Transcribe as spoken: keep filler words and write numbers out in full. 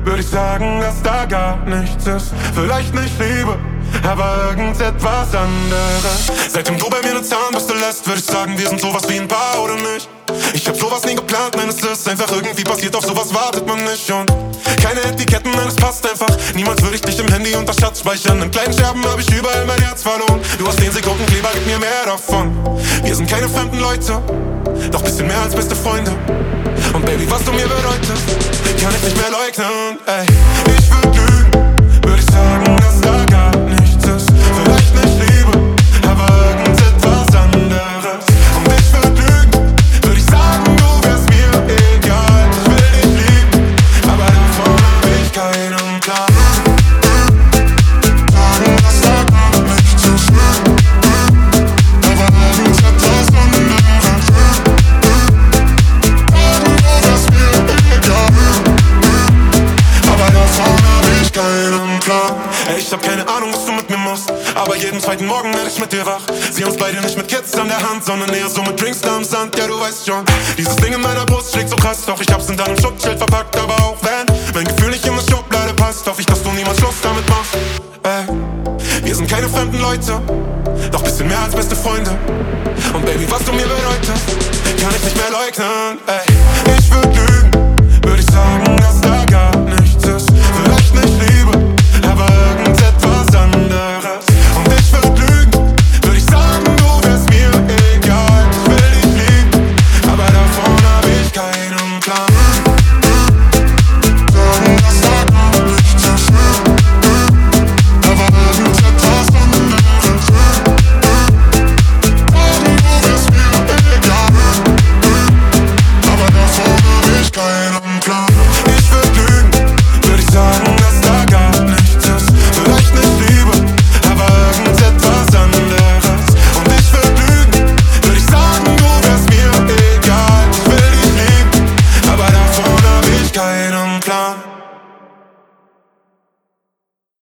würde ich sagen, dass da gar nichts ist. Vielleicht nicht Liebe, aber irgendetwas anderes. Seitdem du bei mir eine Zahnbürste lässt, würde ich sagen, wir sind sowas wie ein Paar oder nicht. Ich hab sowas nie geplant, nein, es ist einfach irgendwie passiert, auf sowas wartet man nicht. Und keine Etiketten, nein, es passt einfach. Niemals würde ich dich im Handy unter Schatz speichern. In kleinen Scherben hab ich überall mein Herz verloren. Du hast den Sekundenkleber, gib mir mehr davon. Wir sind keine fremden Leute, doch bisschen mehr als beste Freunde. Und Baby, was du mir bedeutest, kann ich nicht mehr leugnen. Ey, ich würd lügen, würde ich sagen, dass da gar nichts ist. Vielleicht nicht Liebe, aber irgendetwas anderes. Und ich würd lügen, würde ich sagen, du wärst mir egal. Ich will dich lieben, aber davon hab ich keinen Plan. Sagen, dass da gar nichts ist, aber irgendetwas anderes. Ey, ich hab keine Ahnung, was du mit mir machst, aber jeden zweiten Morgen werd ich mit dir wach. Sieh uns beide nicht mit Kids an der Hand, sondern eher so mit Drinks da am Sand. Ja, du weißt schon, dieses Ding in meiner Brust schlägt so krass. Doch ich hab's in deinem Schutzschild verpackt, aber auch wenn mein Gefühl nicht in das Schublade passt, hoff ich, dass du niemals Schluss damit machst. Ey, wir sind keine fremden Leute, doch bisschen mehr als beste Freunde. Und Baby, was du mir bedeutest, kann ich nicht mehr leugnen. Ey,